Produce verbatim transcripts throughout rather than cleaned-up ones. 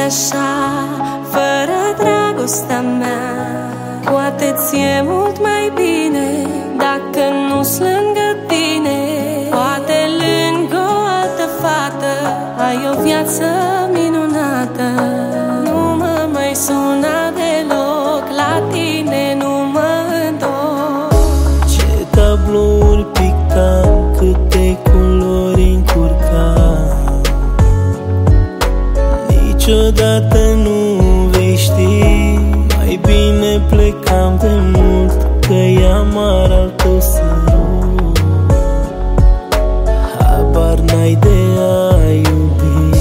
așa, fără dragostea mea. Poate ți-e mult mai bine dacă nu-s lângă tine. Poate lângă o altă fată ai o viață minunată. Nu mă mai suna deloc, la tine nu mă întorc. Ce tablouri pictam, câte culori încurcam, niciodată nu vei ști. Mai bine plecam de mult, că e amar al tău sărut. Habar n-ai de a iubi.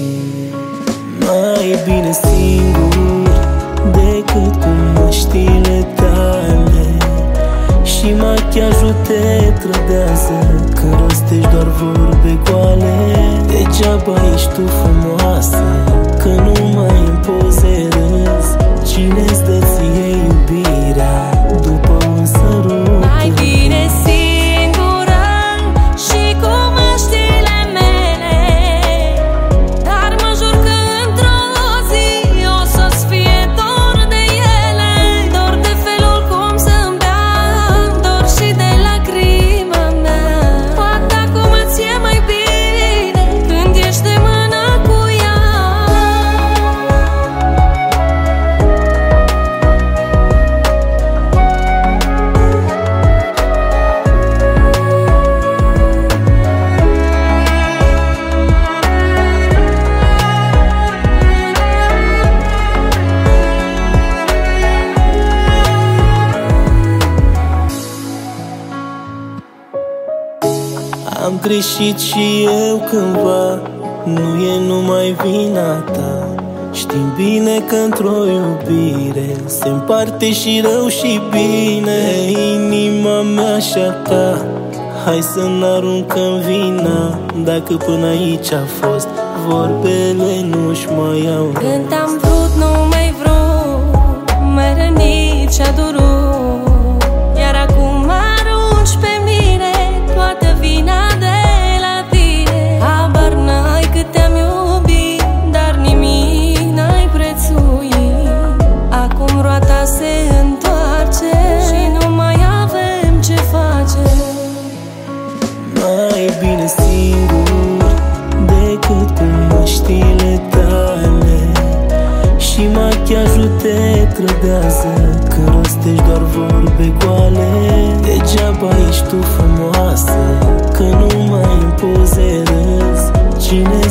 Mai bine singur decât cu măștile tale. Și machiajul te trădează când rostești doar vorbe goale. Degeaba ești tu frumoasă, că nu mai îmi poze râzi. Cine-ți dă ție iubirea după un sărut? Mai bine singură și cu măștile mele, dar mă jur că într-o zi o să-ți fie dor de ele. Dor de felul cum să-mi beam, dor și de lacrima mea. Poate acum ți-e mai bine când ești de mână cu ea. Am greșit și eu cândva, nu e numai vina ta. Știm bine că într-o iubire se împarte și rău și bine. Inima mea și a ta, hai să n-aruncăm vina. Dacă până aici a fost, vorbele nu-și mai au rost. Când am vrut, nu mai vrut, m-ai rănit și-a durut. Iar acum arunci pe mine toată vina de la tine. Habar n-ai cât te-am iubit, dar nimic n-ai prețuit. Acum roata se întoarce și nu mai avem ce face. Mai bine singur decât cu măștile tale. Și machiajul te trădează când rostești doar vorbe goale. Degeaba ești tu frumoasă, că nu mai îmi poze râzi. Cine